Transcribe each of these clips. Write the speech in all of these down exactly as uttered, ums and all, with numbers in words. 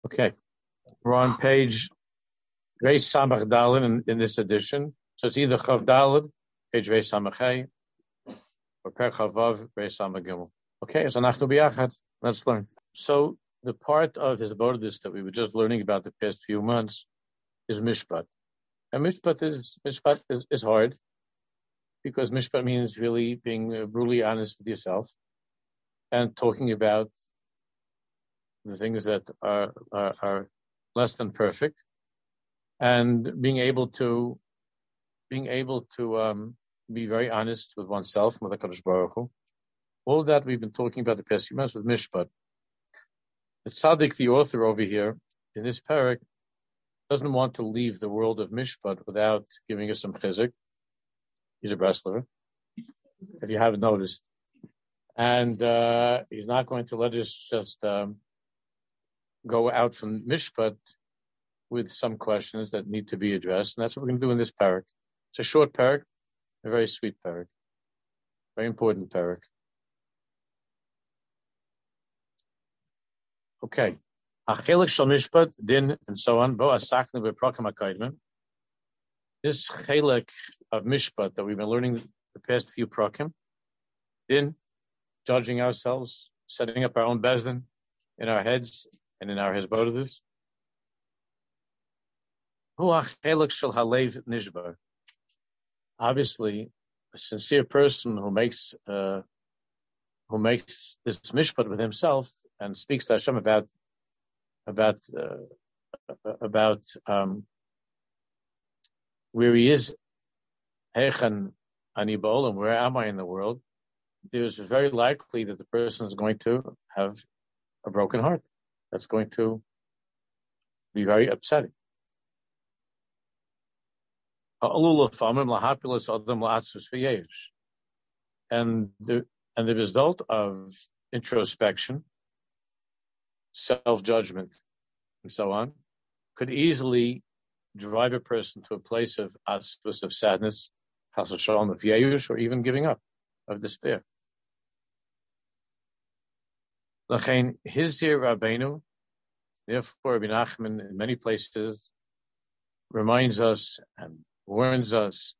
Okay, we're on page Reis Samach Daled in, in this edition. So it's either Chav Daled, page Reis Samach Hey, or Per Chavav, Reis Samach Gimel. Okay, so Nachnu B'Yachad. Let's learn. So the part of his Bordis that we were just learning about the past few months is Mishpat. And Mishpat is Mishpat is, is hard because Mishpat means really being uh, brutally honest with yourself and talking about the things that are, are, are less than perfect, and being able to being able to um, be very honest with oneself, with HaKadosh Baruch Hu. All of that we've been talking about the past few months with Mishpat. The Tzaddik, the author over here in this parak, doesn't want to leave the world of Mishpat without giving us some chizuk. He's a Breslover, if you haven't noticed, and uh, he's not going to let us just um, go out from Mishpat with some questions that need to be addressed, and that's what we're going to do in this parak. It's a short parak, a very sweet parak, very important parak. Okay, Achelik shel Mishpat, din, and so on. Bo asakna beprakim hakaidmim. This chelik of Mishpat that we've been learning the past few prakim, din, judging ourselves, setting up our own bezdin in our heads and in our hezbollah. Hu achelik shel halev nishbar. Obviously, a sincere person who makes uh, who makes this mishpat with himself and speaks to Hashem about about uh, about um, where he is, Hechan ani ba'olam, where am I in the world? There's very likely that the person is going to have a broken heart. That's going to be very upsetting. And the and the result of introspection, self-judgment, and so on, could easily drive a person to a place of atzvus, of sadness, chas v'shalom, of yeyush, or even giving up, of despair. L'chein hizir Rabbeinu, therefore Rabbi Nachman in many places reminds us and warns us,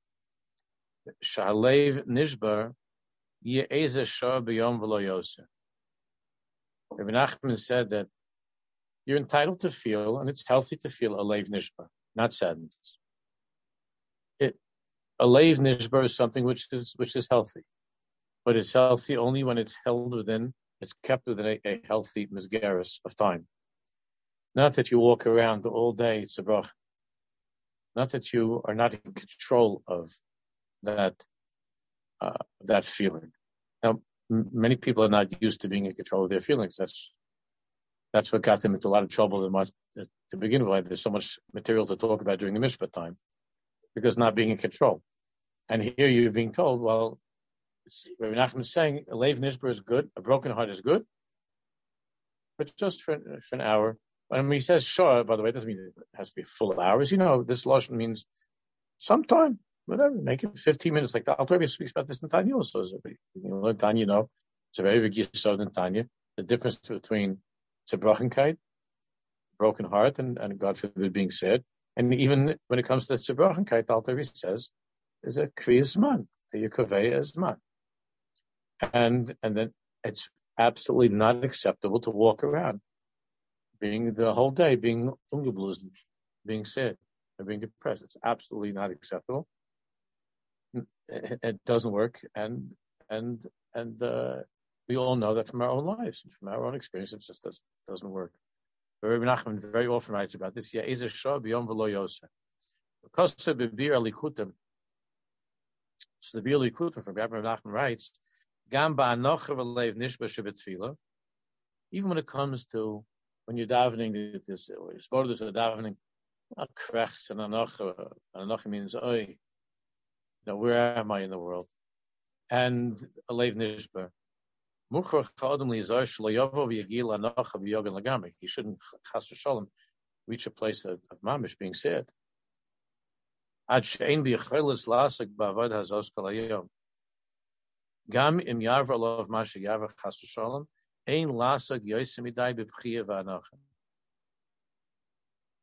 Sha'alev nishbar ye'ezeh shah b'yom v'lo yoseh. Rabbi Nachman said that you're entitled to feel, and it's healthy to feel a leiv nishbar, not sadness. It, a leiv nishbar is something which is which is healthy, but it's healthy only when it's held within, it's kept within a, a healthy misgaris of time. Not that you walk around all day, it's a brach. Not that you are not in control of that uh, that feeling. Now, m- many people are not used to being in control of their feelings. That's that's what got them into a lot of trouble to, much, to begin with. There's so much material to talk about during the mishpat time, because not being in control. And here you're being told, well, Rabbi Nachman is saying, a leiv nishbar is good, a broken heart is good, but just for, for an hour. And when he says shah, by the way, it doesn't mean it has to be full hours. You know, this lashon means sometime, whatever, make it fifteen minutes. Like the Alter Rebbe speaks about this in Tanya also. You know, Tanya, you know, it's a very big yisod in Tanya. The difference between tzebrachenkeit, broken heart, and, and God forbid being sad. And even when it comes to tzebrachenkeit, the Alter Rebbe says, is a kviyas man, a yekaveh as man. And, and then it's absolutely not acceptable to walk around being the whole day being ungeblusen, being sad, or being depressed. It's absolutely not acceptable. It, it doesn't work, and and and uh, we all know that from our own lives, from our own experience. It just doesn't doesn't work. But Rabbi Nachman very often writes about this. Yeah, is a shah b'yom v'lo yoseh. Because the bir alikutim. So the bir alikutim from Rabbi Nachman writes, Gam ba'anocha v'leiv nishba shebetfila. Even when it comes to when you're davening, this or you're supposed to davening, krechts and anocha. Anocha means oi. You know, where am I in the world? And a leiv nishbar. Muchach chadam liyazar shlo yavo v'yagil anocha v'yogan lagami. He shouldn't chas v'shalom reach a place of, of mamish being sad. Ad she'ein b'yachelis lasak ba'avad hazos kol hayom. Gam im yarva alav masha yarva chas v'shalom. Ein lasak yosim idai b'pchiya v'anocha.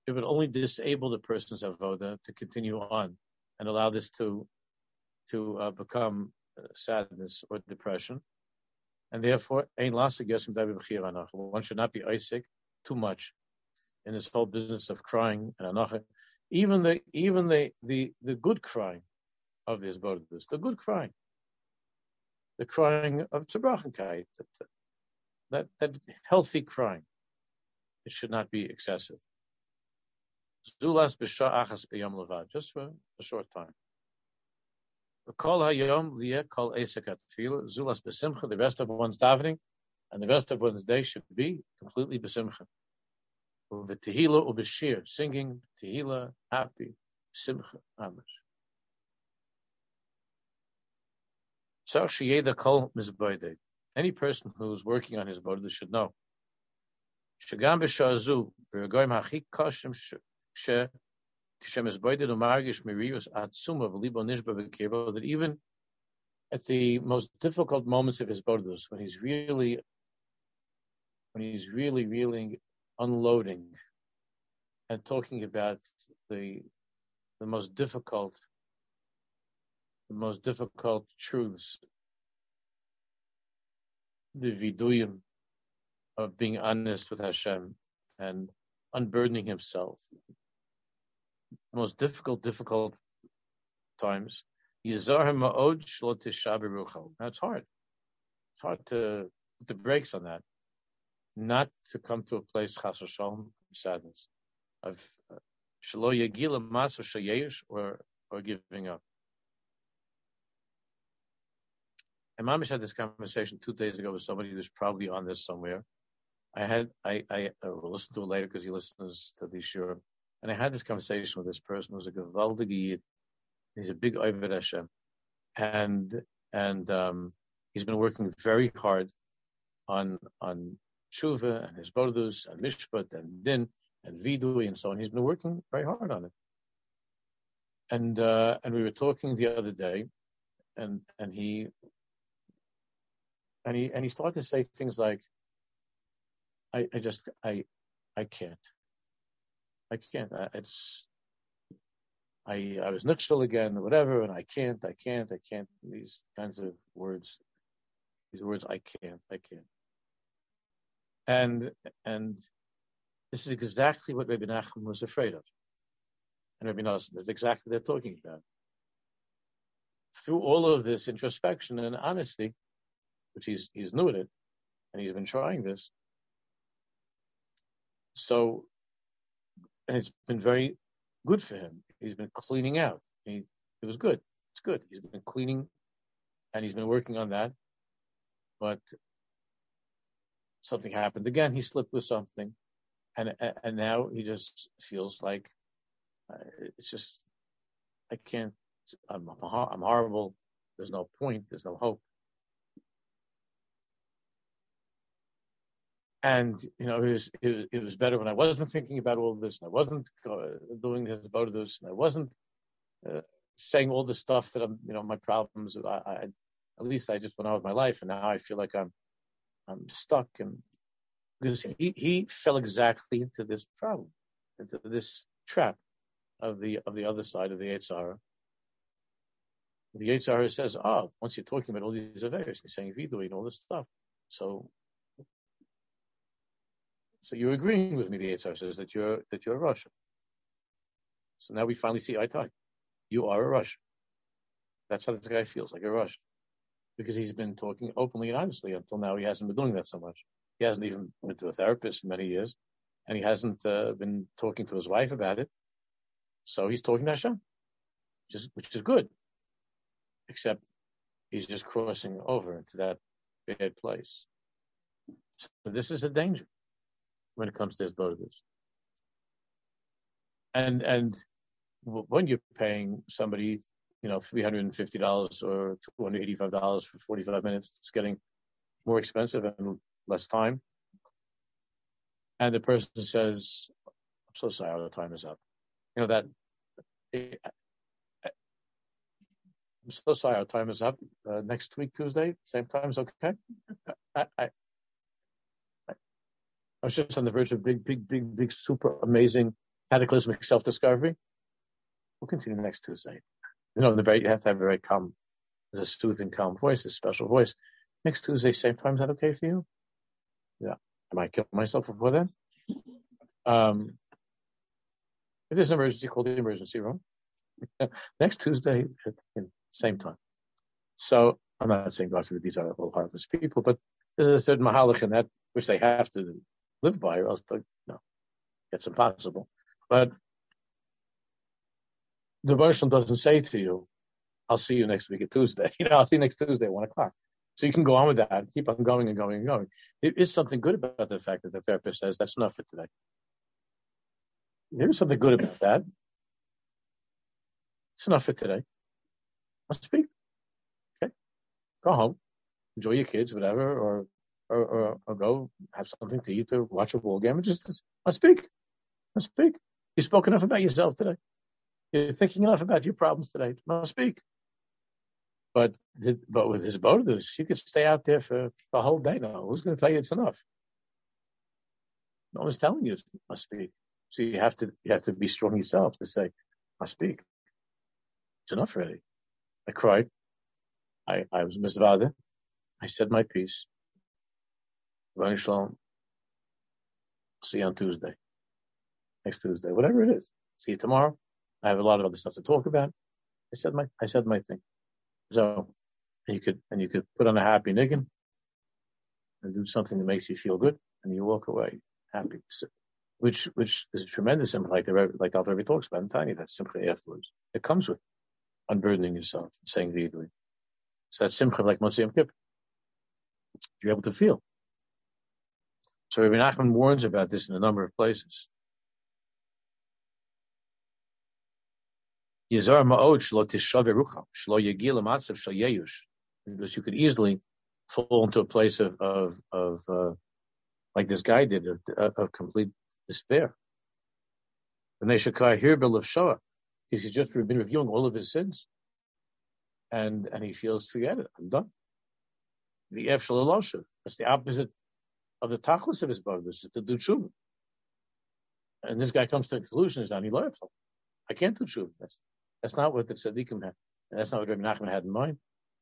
it would only disable the person's avoda to continue on and allow this to to uh, become uh, sadness or depression. And therefore, one should not be Isaac too much in this whole business of crying and anacha. Even the even the the, the good crying of this bodhus, the good crying, the crying of tzibrakhenkeit, that, that that healthy crying, it should not be excessive. Zulas b'sha achas b'yom levad, just for a short time. Kol hayom liyeh kol esek hatefila, zulas b'simcha, the rest of one's davening and the rest of one's day should be completely b'simcha. U'v'tehila u'b'shir, singing, tehila, happy, simcha, amish. Tzarich sheyeda kol mizboidei. Any person who's working on his bodhus should know. Shagam b'shah zu, b'regoyim hachi kashim she that even at the most difficult moments of his bodhus, when he's really, when he's really, really unloading and talking about the the most difficult, the most difficult truths, the viduyim of being honest with Hashem and unburdening himself. The most difficult, difficult times. That's hard. It's hard to put the brakes on that. Not to come to a place, chas v'shalom, sadness, of shelo yagila mas or shayesh, or or giving up. And Mamish had this conversation two days ago with somebody who's probably on this somewhere. I had I I uh, will listen to it later because he listens to the shiur. And I had this conversation with this person who's a gewaldige Yid. He's a big Oved Hashem, and and um, he's been working very hard on on tshuva and his bodhus and mishpat and din and vidui and so on. He's been working very hard on it. And uh, and we were talking the other day, and and he and he and he started to say things like, I, I just I I can't. I can't. I, it's. I I was nixtal again, or whatever, and I can't. I can't. I can't. These kinds of words. These words. I can't. I can't. And and this is exactly what Rabbi Nachman was afraid of, and Rabbi Nosson. That's exactly what they're talking about. Through all of this introspection and honesty, which he's he's new at it, and he's been trying this. So. And it's been very good for him. He's been cleaning out. He, it was good. It's good. He's been cleaning, and he's been working on that. But something happened again. He slipped with something, and and now he just feels like uh, it's just I can't. I'm I'm horrible. There's no point. There's no hope. And, you know, it was, it, it was better when I wasn't thinking about all this, and I wasn't uh, doing this about this, and I wasn't uh, saying all the stuff that I'm, you know, my problems. I, I, at least I just went on with my life, and now I feel like I'm, I'm stuck. And because he, he fell exactly into this problem, into this trap of the of the other side of the Yetzer Hara. The Yetzer Hara says, "Oh, once you're talking about all these affairs, you're saying vidui and all this stuff, so." So you're agreeing with me, the Yetzer Hara says, that you're that you're a Russian. So now we finally see eye to eye. You are a Russian. That's how this guy feels, like a Russian. Because he's been talking openly and honestly until now. He hasn't been doing that so much. He hasn't even been to a therapist in many years. And he hasn't uh, been talking to his wife about it. So he's talking to Hashem, which is, which is good. Except he's just crossing over into that bad place. So this is a danger when it comes to his bodhus. And and when you're paying somebody, you know, three hundred fifty dollars or two hundred eighty-five dollars for forty-five minutes, it's getting more expensive and less time. And the person says, I'm so sorry, our time is up. You know, that, I'm so sorry, our time is up. Uh, next week, Tuesday, same time is okay. I, I, I was just on the verge of big, big, big, big, super amazing cataclysmic self-discovery. We'll continue next Tuesday. You know, the very, you have to have a very calm, there's a soothing, calm voice, a special voice. Next Tuesday, same time, is that okay for you? Yeah. I might kill myself before then. Um, if there's an emergency, call the emergency room. Next Tuesday, at the same time. So I'm not saying, God forbid, these are all heartless people, but there's a certain mahalach in that which they have to live by, or else they, no, it's impossible. But the Bershon doesn't say to you, I'll see you next week at Tuesday. You know, I'll see you next Tuesday at one o'clock. So you can go on with that, keep on going and going and going. There is something good about the fact that the therapist says that's enough for today. There is something good about that. It's enough for today. I'll speak. Okay. Go home. Enjoy your kids, whatever, or or, or, or go have something to eat or watch a ball game and just I'll speak. I'll speak. You spoke enough about yourself today. You're thinking enough about your problems today. I'll speak. But but with his bonus, you could stay out there for the whole day now. Who's going to tell you it's enough? No one's telling you it must speak. So you have to you have to be strong yourself to say, I speak. It's enough already. I cried. I, I was misvada. I said my piece. Ronnie Shalom. See you on Tuesday. Next Tuesday. Whatever it is. See you tomorrow. I have a lot of other stuff to talk about. I said my I said my thing. So and you could and you could put on a happy niggin and do something that makes you feel good, and you walk away happy. So, which which is a tremendous simcha, like the like the Alter Rebbe talks about in Tanya. That simcha afterwards. It comes with unburdening yourself, saying v'idui. So that simcha like Motzei Yom Kippur. You're able to feel. So Rabbi Nachman warns about this in a number of places. Yizar ma'od shlo tishav rucha shlo yagil amatzav shel yeyush, because you could easily fall into a place of of of uh, like this guy did of, of complete despair. And they should cry here of Shoah. He's just been reviewing all of his sins, and and he feels, forget it, I'm done. The F Shaloloshev. That's the opposite of the tachlis of his brothers, to do tshuva. And this guy comes to the conclusion: is not learnful. I can't do tshuva. That's that's not what the tzaddikim had. And that's not what Rabbi Nachman had in mind.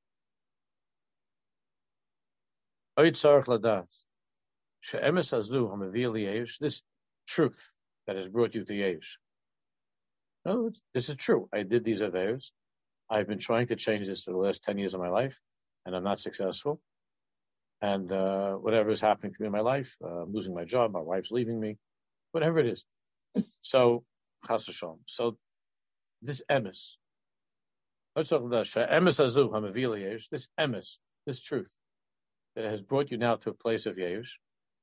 This truth that has brought you to Yesh. No, this is true. I did these avers. I've been trying to change this for the last ten years of my life, and I'm not successful. And uh, whatever is happening to me in my life, uh, I'm losing my job, my wife's leaving me, whatever it is. So, chas v'shalom. So, this emes, let's talk about emes azu hamavil yesh. This emes, this truth that has brought you now to a place of yesh.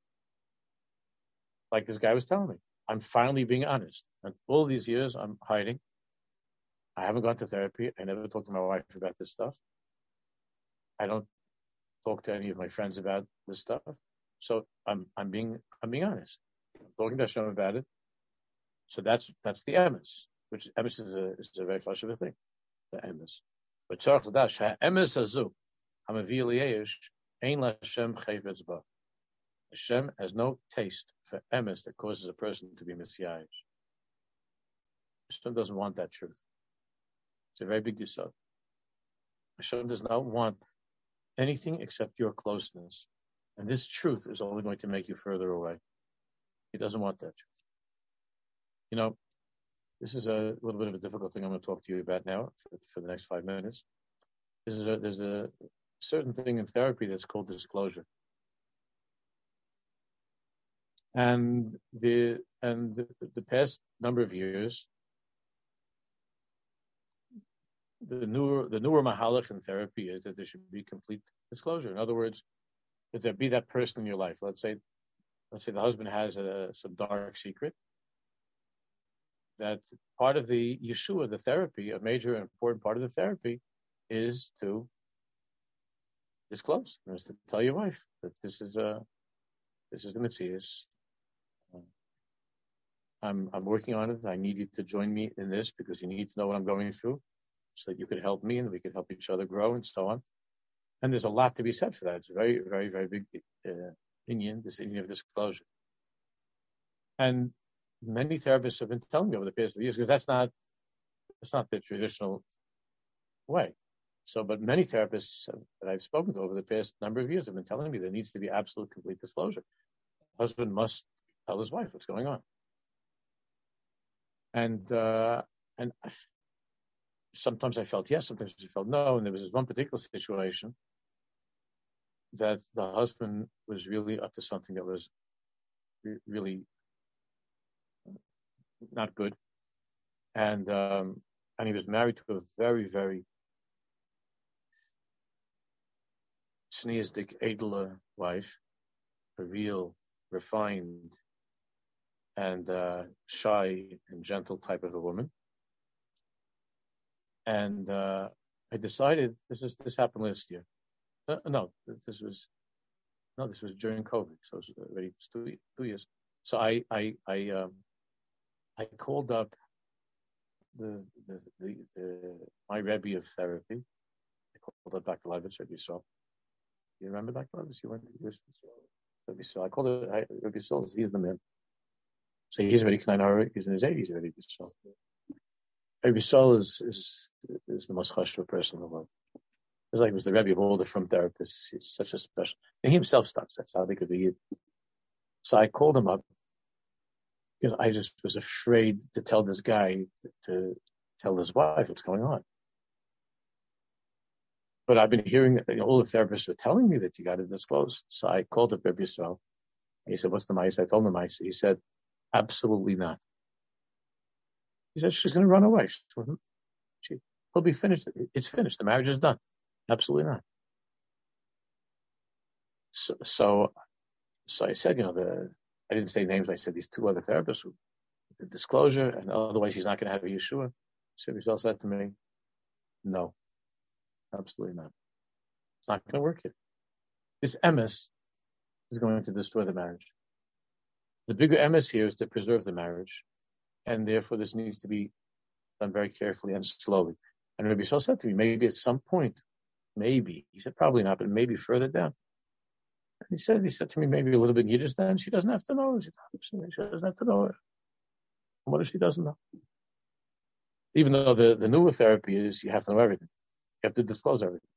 Like this guy was telling me, I'm finally being honest. And all these years, I'm hiding. I haven't gone to therapy. I never talked to my wife about this stuff. I don't talk to any of my friends about this stuff. So I'm I'm being I'm being honest. I'm talking to Hashem about it. So that's that's the emes, which emes is a is a very flash of a thing. The emes. But tzarich l'dash ha'emes hazu hamavil yesh ein l'Hashem chayvetz ba. Hashem has no taste for emes that causes a person to be misyayish. Hashem doesn't want that truth. It's a very big yisod. Hashem does not want anything except your closeness. And this truth is only going to make you further away. He doesn't want that truth. You know, this is a little bit of a difficult thing I'm going to talk to you about now for, for the next five minutes. This is a, there's a certain thing in therapy that's called disclosure. And the and the, the past number of years, the newer the newer mahalach in therapy is that there should be complete disclosure. In other words, that there be that person in your life. Let's say, let's say the husband has a, some dark secret. That part of the Yeshua, the therapy, a major and important part of the therapy, is to disclose, is to tell your wife that this is a this is the Metzias. I'm I'm working on it. I need you to join me in this because you need to know what I'm going through, so that you could help me and we could help each other grow and so on. And there's a lot to be said for that. It's a very, very, very big uh, inyan, this inyan of disclosure. And many therapists have been telling me over the past few years, because that's not that's not the traditional way. So, but many therapists that I've spoken to over the past number of years have been telling me there needs to be absolute, complete disclosure. The husband must tell his wife what's going on. And uh, and sometimes I felt yes, sometimes I felt no. And there was this one particular situation that the husband was really up to something that was really not good. And um, and he was married to a very, very sneezdik, edler wife, a real, refined, and uh, shy and gentle type of a woman. And uh, I decided this is this happened last year. Uh, no, this was no, this was during COVID, so it was already two, two years. So I I I um, I called up the the, the the my Rebbe of therapy. I called up Doctor Leibowitz, Rebbe Yisrael. You remember Doctor Leibowitz? You went to this Rebbe Yisrael. I called it I, Rebbe Yisrael. He's the man. So he's already Kneinhauer. He's in his eighties already. So Rebbe Yisrael is is is the most chashuv person in the world. It's like he was the Rebbe of all the from therapists. He's such a special. And he himself starts. That's how they could be. So I called him up because I just was afraid to tell this guy to, to tell his wife what's going on. But I've been hearing, you know, all the therapists were telling me that you got to disclose. So I called up Rebbe Yisrael. He said, "What's the mice?" I told him the mice. He said, "Absolutely not." He said, "She's going to run away. She, he'll be finished. It's finished. The marriage is done." Absolutely not. So, so, so I said, you know, the I didn't say names. I said these two other therapists, the disclosure, and otherwise he's not going to have a Yeshua. So he said to me, "No, absolutely not. It's not going to work here. This M S is going to destroy the marriage. The bigger M S here is to preserve the marriage, and therefore this needs to be done very carefully and slowly." And Rabbi Yisrael said to me, maybe at some point, maybe, he said probably not, but maybe further down. And he said, he said to me, maybe a little bit Yiddish then. She doesn't have to know. She doesn't have to know her. What if she doesn't know? Even though the, the newer therapy is you have to know everything. You have to disclose everything.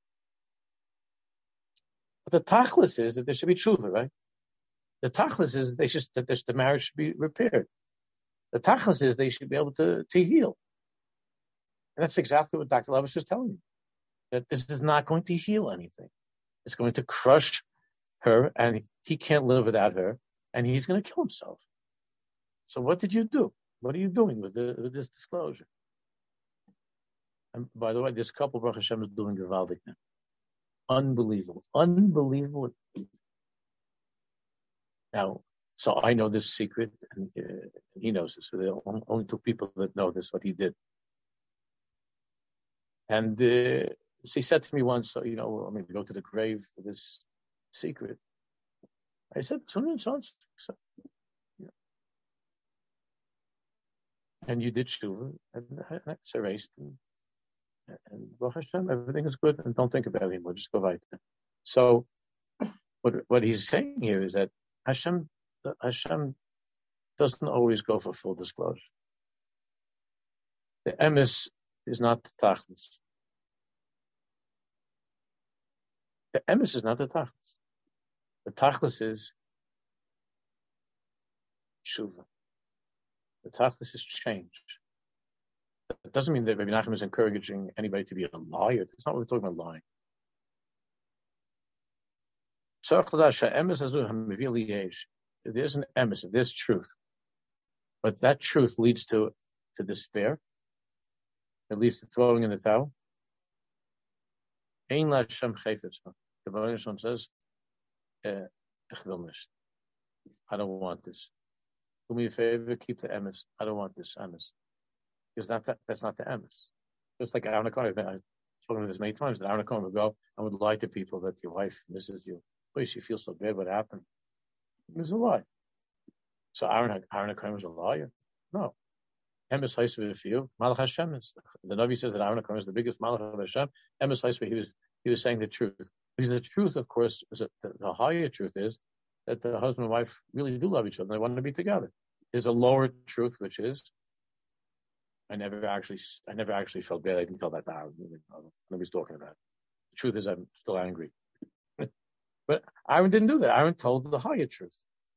But the tachlis is that there should be tshuva, right? The tachlis is they should, that the marriage should be repaired. The tachlis is they should be able to, to heal. And that's exactly what Doctor Leibowitz is telling you. That this is not going to heal anything. It's going to crush her, and he can't live without her, and he's going to kill himself. So what did you do? What are you doing with, the, with this disclosure? And by the way, this couple, Baruch Hashem, is doing Gevaldik now. Unbelievable. Unbelievable. Now, so I know this secret, and uh, he knows this. So there are only two people that know this, what he did. And uh, so he said to me once, so, you know, I'm going to go to the grave for this secret. I said, so, so, so yeah. And you did tshuva, and it's erased, and, and Baruch Hashem, everything is good, and don't think about it anymore, just go right there. So, what what he's saying here is that Hashem, Hashem doesn't always go for full disclosure. The emes is not the tachlis. The emes is not the tachlis. The tachlis is tshuva. The tachlis is change. It doesn't mean that Rabbi Nachman is encouraging anybody to be a liar. It's not what we're talking about lying. If there's an emes, if there's truth, but that truth leads to, to despair, it leads to throwing in the towel. Ein la Hashem chayfetz. The Baruch Hashem says, eh, I don't want this. Do me a favor, keep the emes. I don't want this emes. Because that, that, that's not the emes. Just like Aaron Cohen, I've spoken to this many times, that Aaron Cohen would go and would lie to people that your wife misses you. Boy, she feels so bad what happened. It was a lie. So Aaron, Aaron Cohen was a liar? No. Emes Haisve for you. Malach Hashem is. The Navi says that Aaron Cohen is the biggest Malach of Hashem. Emes Haisve, he was, he was saying the truth. Because the truth, of course, is that the, the higher truth is that the husband and wife really do love each other. They want to be together. There's a lower truth, which is I never actually, I never actually felt bad. I didn't tell that to Aaron. Nobody's talking about it. The truth is, I'm still angry. But Aaron didn't do that. Aaron told the higher truth,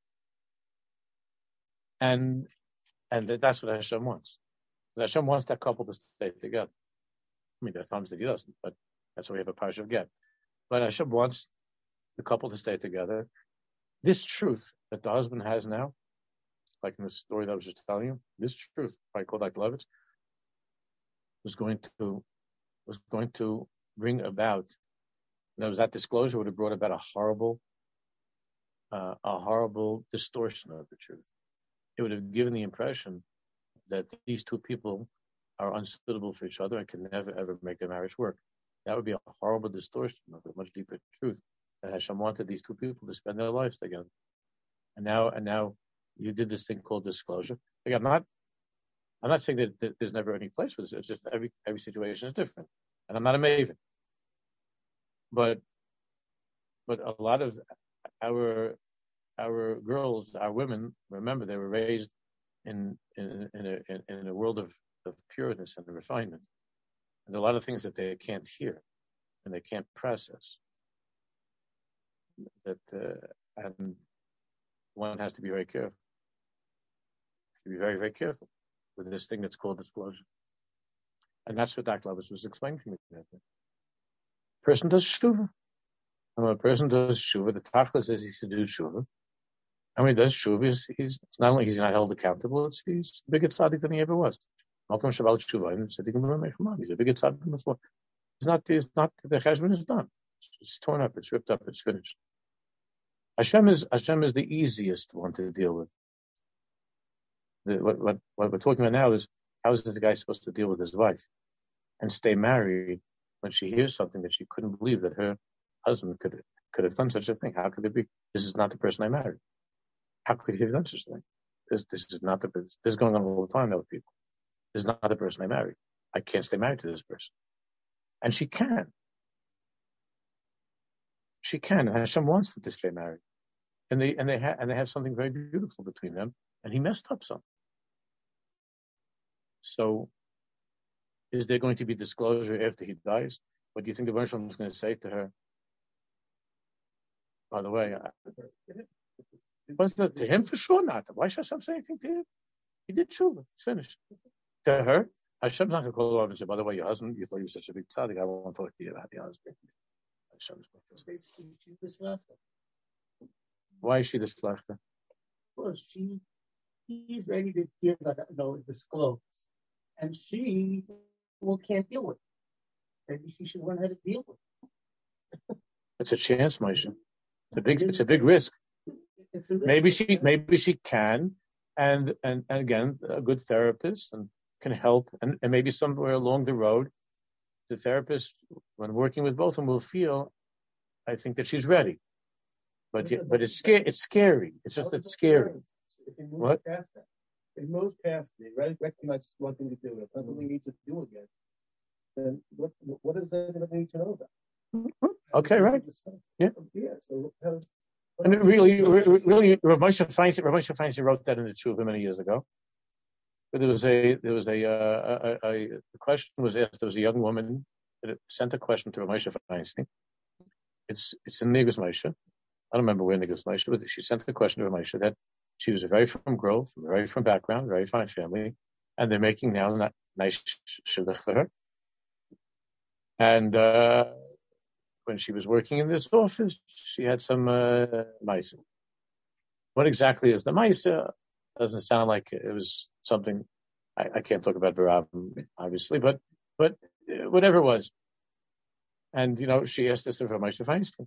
and and that's what Hashem wants. Hashem wants that couple to stay together. I mean, there are times that he doesn't, but that's why we have a parsha of get. But Hashem wants the couple to stay together. This truth that the husband has now, like in the story that I was just telling you, this truth, by Kodak Levitz, was going to was going to bring about. That was that disclosure would have brought about a horrible, uh, a horrible distortion of the truth. It would have given the impression that these two people are unsuitable for each other and can never ever make their marriage work. That would be a horrible distortion of a much deeper truth. That Hashem wanted these two people to spend their lives together, and now and now you did this thing called disclosure. Like I'm not, I'm not saying that, that there's never any place for this. It's just every every situation is different, and I'm not a maven. But but a lot of our our girls, our women, remember they were raised in in in a in a world of, of pureness and refinement. There's a lot of things that they can't hear and they can't process. That uh, and one has to be very careful. To be very very careful with this thing that's called disclosure. And that's what Doctor Levitz was explaining to me. Person does shuvah. And when a person does shuvah, the tachlis says he should do shuvah. And when he does shuvah, he's, he's it's not only he's not held accountable, it's he's a bigger tzaddik than he ever was. Malcolm Shabbat shuvah, and said he can remember he's a bigger tzaddik than before. It's not, it's not, the cheshbon is done. It's, it's torn up, it's ripped up, it's finished. Hashem is, Hashem is the easiest one to deal with. The, what, what, what we're talking about now is, how is the guy supposed to deal with his wife and stay married when she hears something that she couldn't believe that her husband could could have done such a thing? How could it be? This is not the person I married. How could he have done such a thing? This this is not the this is going on all the time now with people. This is not the person I married. I can't stay married to this person. And she can. She can. And Hashem wants them to stay married. And they and they have and they have something very beautiful between them. And he messed up something. So is there going to be disclosure after he dies? What do you think the Bereshit is going to say to her? By the way, was that to him? For sure not. Why should Hashem say anything to him? He did tshuva. It's finished. To her, Hashem's not going to call her over and say, by the way, your husband, you thought you were such a big tzaddik, I won't talk to you about your husband. Hashem's going to say, she's this lefter. Why is she this lefter? Well, she, he's ready to give, you know, disclose. And she, well, can't deal with it. Maybe she should learn how to deal with it. It's a chance, Moshe. It's a big, it's a big risk. It's a risk. Maybe she, maybe she can, and, and, and again, a good therapist and can help, and, and maybe somewhere along the road, the therapist, when working with both of them, will feel, I think that she's ready. But you, but it's scary. It's scary. It's just it's scary. What? Past that. It moves past it. Right? Recognize one thing to do. If something we need to do again, then what what is that that we need to know about? Okay, right. Yeah. Yeah. So. How, and really, really, Rav Moshe Feinstein, Rav Moshe Feinstein wrote that in the Tshuva many years ago. But there was a there was a uh, a, a, a question was asked. There was a young woman that sent a question to Rav Moshe Feinstein. It's it's in Nigos Moshe. I don't remember where Nigos Moshe, but she sent a question to Rav Moshe that she was very from Grove, very from background, very fine family, and they're making now a nice shidduch for her. And uh, when she was working in this office, she had some uh, maisa. What exactly is the maisa? Doesn't sound like it was something. I, I can't talk about Barav, obviously, but but whatever it was. And you know, she asked this of Moshe Feinstein,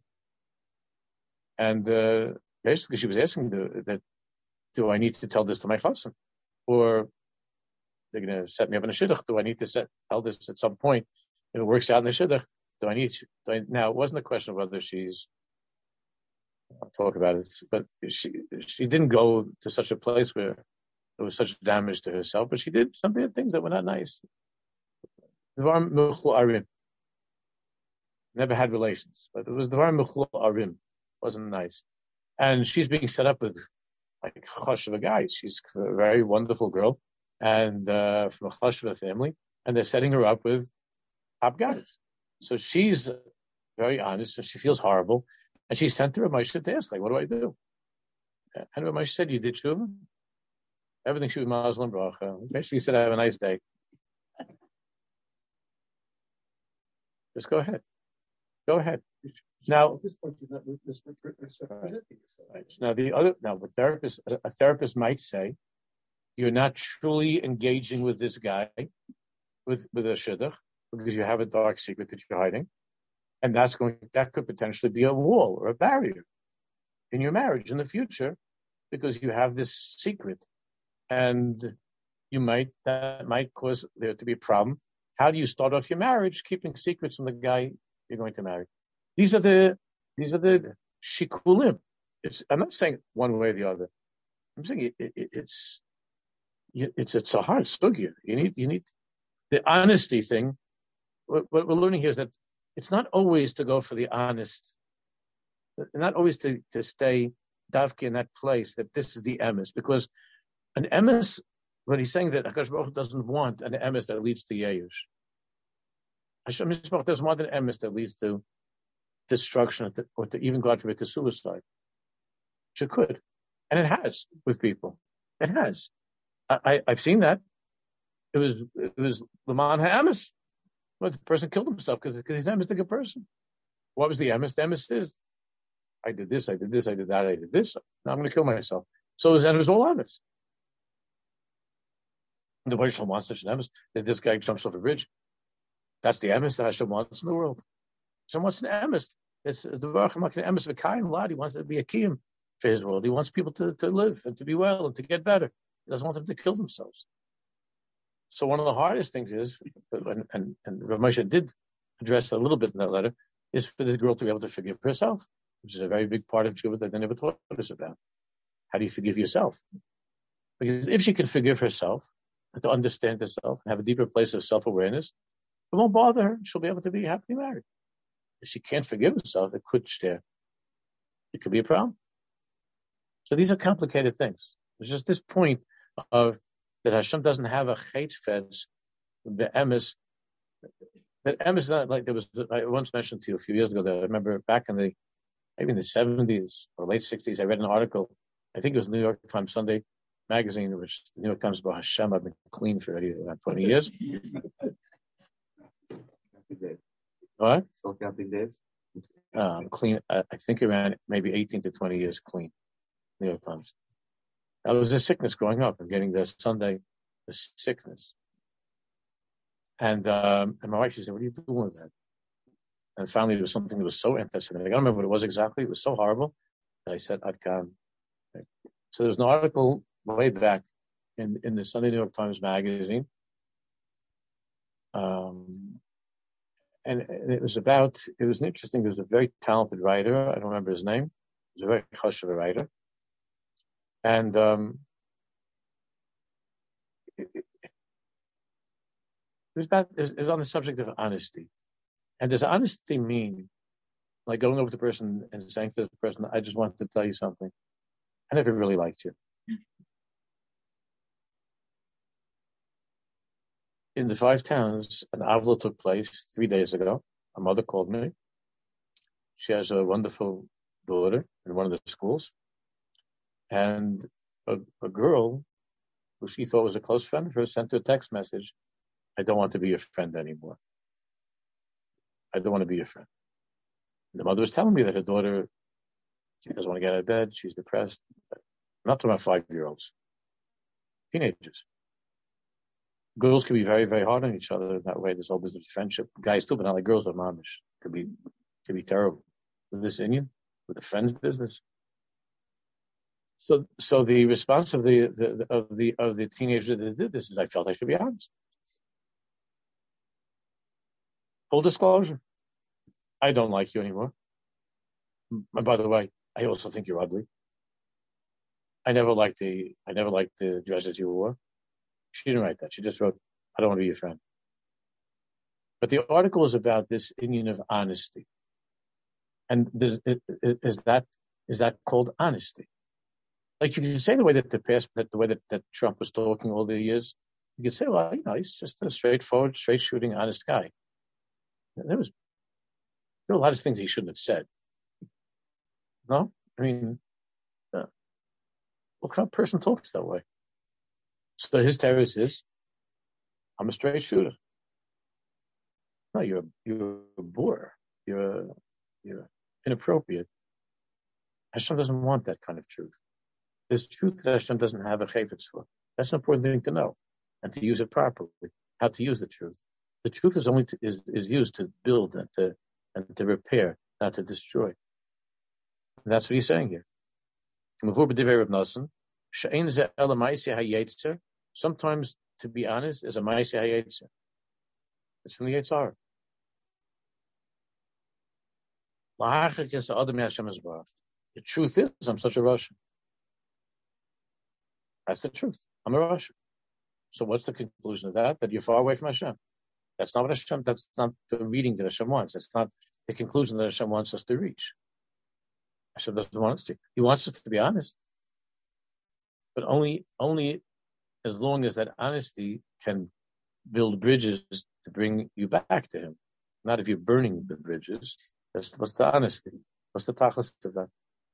and uh, basically she was asking the, that. Do I need to tell this to my chassan? Or they're going to set me up in a shidduch? Do I need to set, tell this at some point? If it works out in the shidduch, do I need to? Do I, now, it wasn't a question of whether she's, I'll talk about it, but she she didn't go to such a place where there was such damage to herself, but she did some things that were not nice. Never had relations, but it was Dvar Mechul Arim. Wasn't nice. And she's being set up with like Chosheva guy. She's a very wonderful girl, and uh, from a Chosheva family, and they're setting her up with top guys. So she's very honest, and she feels horrible, and she sent to Rav Moshe to ask, like, what do I do? And Rav Moshe said, you did tshuva? Everything should be Muslim bracha. Basically, he said, have a nice day. Just go ahead. Go ahead. Now, right. Now the other, now the therapist, a therapist might say, you're not truly engaging with this guy, with with a shidduch, because you have a dark secret that you're hiding, and that's going, that could potentially be a wall or a barrier in your marriage in the future, because you have this secret, and you might that might cause there to be a problem. How do you start off your marriage keeping secrets from the guy you're going to marry? These are the these are the shikulim. It's, I'm not saying one way or the other. I'm saying it, it, it's it's it's a hard sugya. You need you need the honesty thing. What, what we're learning here is that it's not always to go for the honest, not always to, to stay davki in that place that this is the emes, because an emes, when he's saying that Hakadosh Baruch Hu doesn't want an emes that leads to yeyush. Hashem Yisrael doesn't want an emes that leads to destruction, or to even, God forbid, to suicide. It could. And it has with people. It has. I, I, I've seen that. It was it was Laman HaEmes. Well, the person killed himself because he's not a good person. What was the emes? The emes is, I did this, I did this, I did that, I did this. Now I'm going to kill myself. So it was, and it was all emes. The way Hashem wants such an emes, that this guy jumps off a bridge. That's the emes that Hashem wants in the world. Hashem wants an emes. It's the Baruch Hu emes v'kayim lad. He wants to be a kiyum for his world. He wants people to, to live and to be well and to get better. He doesn't want them to kill themselves. So one of the hardest things is, and, and, and Rav Moshe did address a little bit in that letter, is for the girl to be able to forgive herself, which is a very big part of Tshuva that they never taught us about. How do you forgive yourself? Because if she can forgive herself and to understand herself and have a deeper place of self-awareness, it won't bother her. She'll be able to be happily married. If she can't forgive herself, it could stare. It could be a problem. So these are complicated things. There's just this point of that Hashem doesn't have a chait fence, the emes. That emes is not like there was. I once mentioned to you a few years ago that I remember back in the maybe in the seventies or late sixties. I read an article. I think it was New York Times Sunday magazine, which the New York Times about Hashem. I've been clean for already about twenty years. What? Still counting days. Uh, clean. I, I think around maybe eighteen to twenty years clean. New York Times. That was a sickness growing up and getting the Sunday, the sickness. And um, and my wife, she said, what are you doing with that? And finally, it was something that was so anti-Semitic. I don't remember what it was exactly. It was so horrible that I said, I'd come. So there was an article way back in, in the Sunday New York Times magazine. Um, and it was about, it was interesting. There was a very talented writer. I don't remember his name. He was a very chashuv writer. And um, it, it was about it was on the subject of honesty. And does honesty mean like going over to the person and saying to the person, I just wanted to tell you something. I never really liked you. In the five towns, an avla took place three days ago. A mother called me. She has a wonderful daughter in one of the schools. And a, a girl who she thought was a close friend of hers sent her a text message, I don't want to be your friend anymore. I don't want to be your friend. And the mother was telling me that her daughter, she doesn't want to get out of bed, she's depressed. I'm not talking about five-year-olds. Teenagers. Girls can be very, very hard on each other in that way. There's all business of friendship. Guys too, but not like girls are mamish. Could be, could be terrible. With this Indian, with the friends business. So, so the response of the, the of the of the teenager that did this is, I felt I should be honest. Full disclosure, I don't like you anymore. And by the way, I also think you're ugly. I never liked the I never liked the dresses you wore. She didn't write that. She just wrote, I don't want to be your friend. But the article is about this union of honesty, and is that is that called honesty? Like you can say the way that the past, that the way that, that Trump was talking all the years, you could say, well, you know, he's just a straightforward, straight shooting, honest guy. There was there were a lot of things he shouldn't have said. No, I mean, uh, what kind of person talks that way? So his terrorist is, I'm a straight shooter. No, you're you're a bore. You're you're inappropriate. Hashem doesn't want that kind of truth. There's truth that Hashem doesn't have a chayfetz for. That's an important thing to know and to use it properly. How to use the truth. The truth is only to, is is used to build and to and to repair, not to destroy. And that's what he's saying here. Sometimes, to be honest, is a ma'aseh hayetzer. It's from the Yetzirah. The truth is, I'm such a Russian. That's the truth. I'm a Russian. So what's the conclusion of that? That you're far away from Hashem. That's not what Hashem, that's not the reading that Hashem wants. That's not the conclusion that Hashem wants us to reach. Hashem doesn't want us to. He wants us to be honest. But only, only as long as that honesty can build bridges to bring you back to Him. Not if you're burning the bridges. That's what's the honesty. What's the tachlis of that?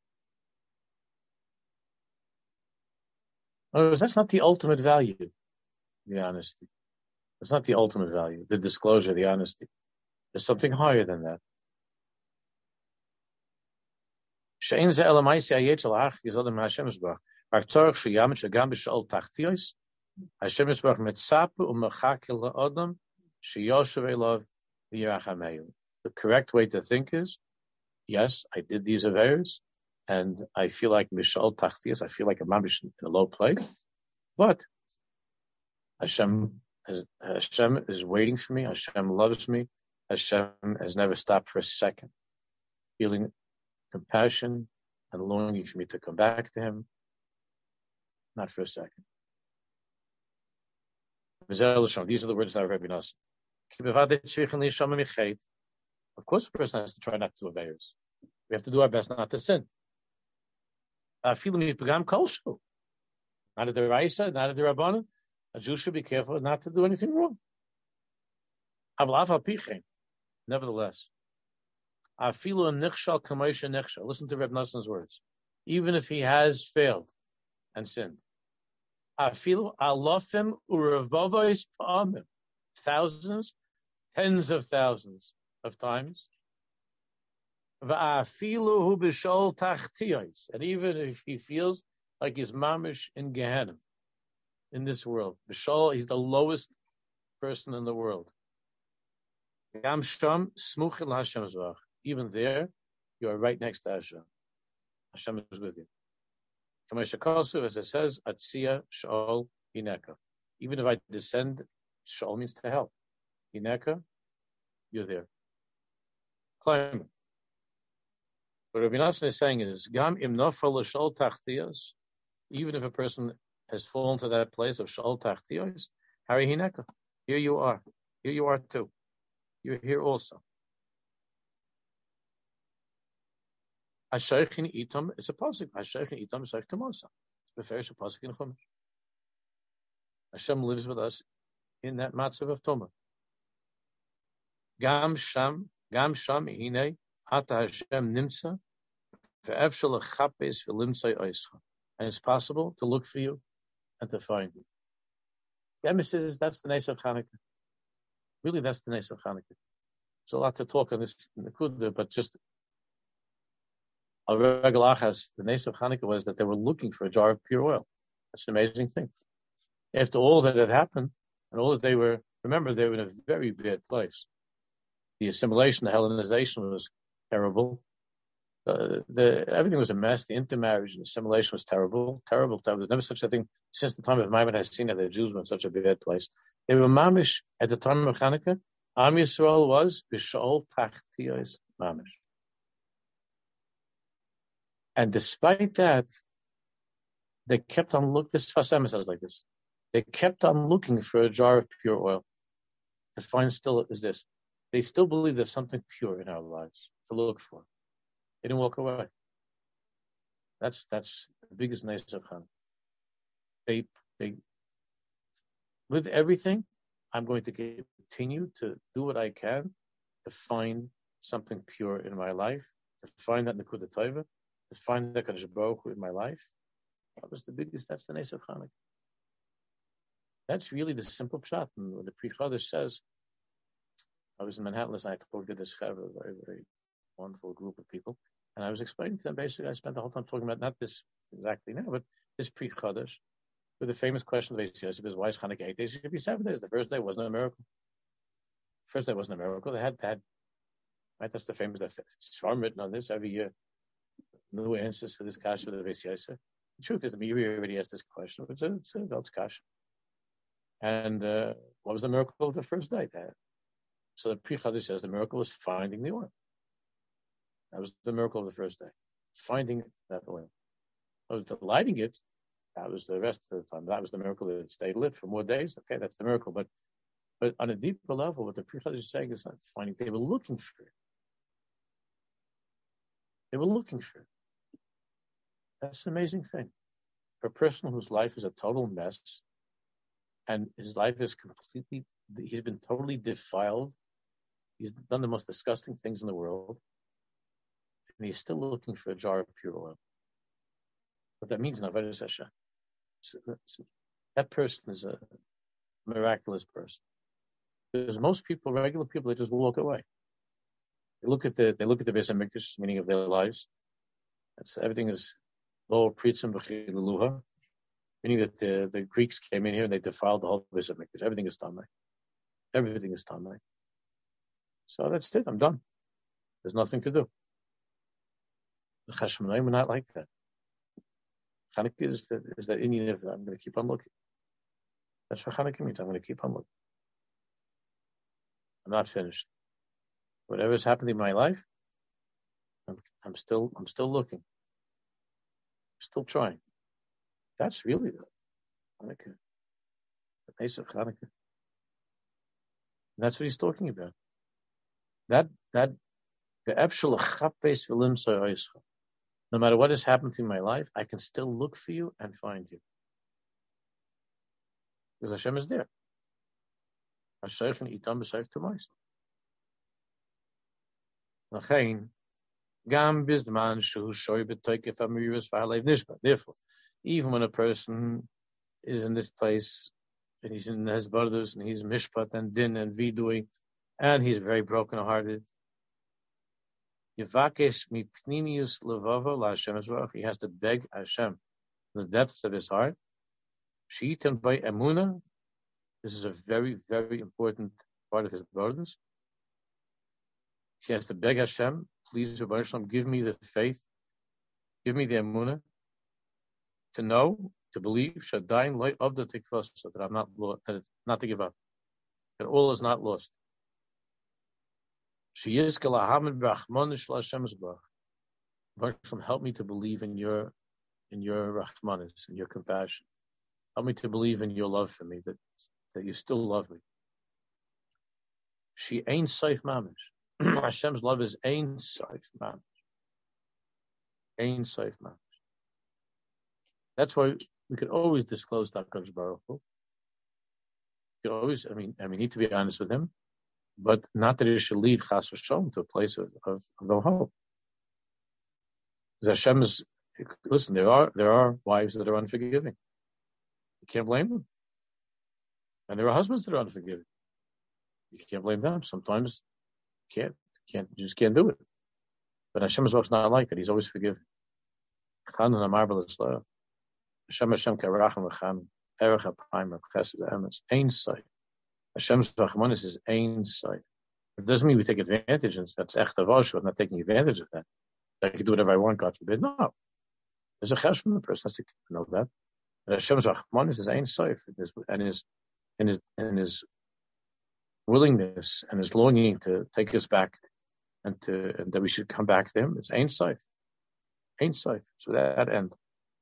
In other words, that's not the ultimate value, the honesty. It's not the ultimate value, the disclosure, the honesty. There's something higher than that. The correct way to think is, yes, I did these affairs, and I feel like Mishal Tachtias, I feel like a mamish in a low place, but Hashem, has, Hashem is waiting for me, Hashem loves me, Hashem has never stopped for a second, feeling compassion and longing for me to come back to Him, not for a second. These are the words that Rabbi Nassim. Of course, a person has to try not to do affairs. We have to do our best not to sin. Not a deraisa, not a derabbanan. A Jew should be careful not to do anything wrong. Nevertheless, listen to Reb Nassim's words. Even if he has failed and sinned, thousands, tens of thousands of times, and even if he feels like he's mamish in Gehenna, in this world, Bishol, he's the lowest person in the world. Even there, you are right next to Hashem. Hashem is with you. As it says, Atzia Shaol Hineka. Even if I descend, Shaol means to hell. Hineka, you're there. Climb it. What Rabbi Nassim is saying is, Gam im nofal l'shol tachtiyos, even if a person has fallen to that place of shol tachtiyos, Hari Hineka, here you are. Here you are too. You're here also. Hashoichin itam, it's a pasuk. Hashoichin itam is like Tamosa. It's a very pasuk in Chumash. Hashem lives with us in that matzav of Toma. Gam sham, gam sham hinei, ata Hashem nimtza, ve'efshel echapes v'limtzai oischa. And it's possible to look for you and to find you. The emphasis is that's the Nes of Chanukah. Really, that's the Nes of Chanukah. There's a lot to talk on this in the Kudah, but just a regular achas, the Nes of Chanukah was that they were looking for a jar of pure oil. That's an amazing thing. After all that had happened, and all that they were, remember, they were in a very bad place. The assimilation, the Hellenization was terrible. Uh, the, everything was a mess. The intermarriage and assimilation was terrible, terrible, terrible. There's never such a thing since the time of Maimon has seen that the Jews were in such a bad place. They were mamish at the time of Chanukah. Am Yisrael was b'shol tachtiyos mamish. And despite that, they kept on looking. This Fasem says like this. They kept on looking for a jar of pure oil. To find still is this. They still believe there's something pure in our lives to look for. They didn't walk away. That's that's the biggest nice of Hanukkah. They they with everything, I'm going to continue to do what I can to find something pure in my life, to find that Nekuda Tova, to find that Kadosh Baruch Hu in my life. That was the biggest. That's the nice of Hanukkah. That's really the simple pshat. And the Pri Chodesh says, I was in Manhattan last night, I talked to this chaver, a very, very wonderful group of people, and I was explaining to them, basically, I spent the whole time talking about not this exactly now, but this Pri Chodesh, with the famous question of Beis Yosef is, why is Hanukkah eight days? It should be seven days. The first day wasn't a miracle. The first day wasn't a miracle. They had, had right? That's the famous, that's Svarm written on this every year. New answers for this kasha with the Beis Yosef. The truth is, the Meiri already asked this question, but it's a, it's a adult's kasha. And uh, what was the miracle of the first day? That So the Pri Chodesh says the miracle was finding the oil. That was the miracle of the first day. Finding that oil. Oh, lighting it, that was the rest of the time. That was the miracle that it stayed lit for more days. Okay, that's the miracle. But but on a deeper level, what the Pri Chodesh is saying is not finding. They were looking for it. They were looking for it. That's an amazing thing. For a person whose life is a total mess, and his life is completely, he's been totally defiled. He's done the most disgusting things in the world, and he's still looking for a jar of pure oil. What that means in Avodas Hashem. So, so that person is a miraculous person. Because most people, regular people, they just walk away. They look at the they look at the Beis Hamikdash, meaning of their lives. That's everything is lo pritzim v'chiluha, meaning that the, the Greeks came in here and they defiled the whole Beis Hamikdash. Everything is tamei. Everything is tamei. So that's it. I'm done. There's nothing to do. The Chashmonai were not like that. Chanukah is that is that Indian of I'm going to keep on looking. That's what Chanukah means. I'm going to keep on looking. I'm not finished. Whatever has happened in my life, I'm, I'm still I'm still looking. I'm still trying. That's really the Chanukah, the pace of Chanukah. And that's what he's talking about. That that the efshel chapes v'lim so'oischa. No matter what has happened in my life, I can still look for you and find you. Because Hashem is there. Hashem itam b'seif t'mois. Lachein gam bizman shehu shoy b'toikef amiris v'halev nishma. Therefore, even when a person is in this place and he's in his brothers and he's mishpat and din and vidui and he's very broken-hearted, Yivakesh mipnimius levavo la Hashem Yisrael. He has to beg Hashem in the depths of his heart. She'itan by emunah. This is a very, very important part of his burdens. He has to beg Hashem, please, Rebbeinu Shalom, give me the faith, give me the emunah, to know, to believe, shadayin loy of the tikvah, so that I'm not that not to give up, that all is not lost. She is kalahamid brachmanish l'Hashem's brach. Help me to believe in your, in your rachmanis, in your compassion. Help me to believe in your love for me, that that you still love me. She ain't safe mamish. Hashem's love is ain't safe mamish. Ain't safe mamish. That's why we could always disclose to HaKadosh Baruch Hu. You could always, I mean, I mean, need to be honest with him. But not that it should lead Chas v'Shalom to a place of, of, of no hope. Because Hashem is, listen, there are there are wives that are unforgiving. You can't blame them. And there are husbands that are unforgiving. You can't blame them. Sometimes you can't, can't you just can't do it. But Hashem's not like that. He's always forgiving. Hashem Hashem karacham v'chan erech ha'paim v'chesed v'emes ein sight. Hashem's Rachmanis is ein sight. It doesn't mean we take advantage, and that's echt avosh. I'm not taking advantage of that. I can do whatever I want, God forbid. No. There's a cheshbon, the person has to know that. And Hashem's Rachmanis is ein sight, and his, and his, and his willingness and his longing to take us back, and to and that we should come back to him. It's ein sight. Ein sight. So that end.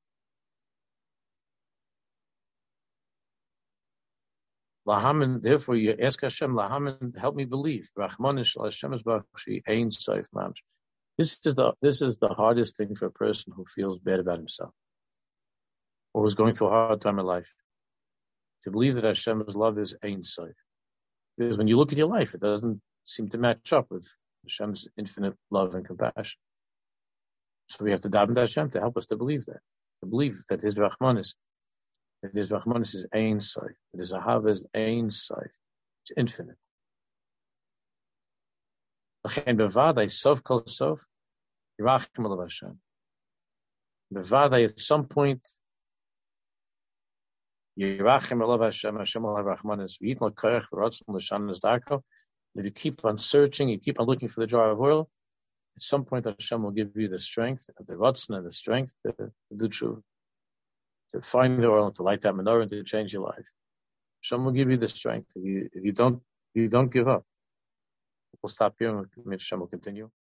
Lahaman, therefore, you ask Hashem, Lahaman, help me believe. Rachmanish Hashem is Bakshi, Ein Saif Mamish. This is the this is the hardest thing for a person who feels bad about himself or who's going through a hard time in life. To believe that Hashem's love is Ein Sof. Because when you look at your life, it doesn't seem to match up with Hashem's infinite love and compassion. So we have to daven to Hashem to help us to believe that. To believe that His Rahmanis, that His Rahmanis is Ein Sof, that His Ahava is Ein Sof. It's infinite. L'chein bevadai sof kol sof, yirachim alav Hashem. Bevadai, at some point, yirachim alav Hashem, Hashem will have Rahmanis, v'yitn l'koyach v'rotzon l'shanas darko. If you keep on searching, you keep on looking for the jar of oil, at some point Hashem will give you the strength, the rotzon and the strength to, to do tshuva, to find the oil, to light that menorah, and to change your life. Hashem will give you the strength. If you, if you don't, if you don't give up. We'll stop here and Hashem will continue.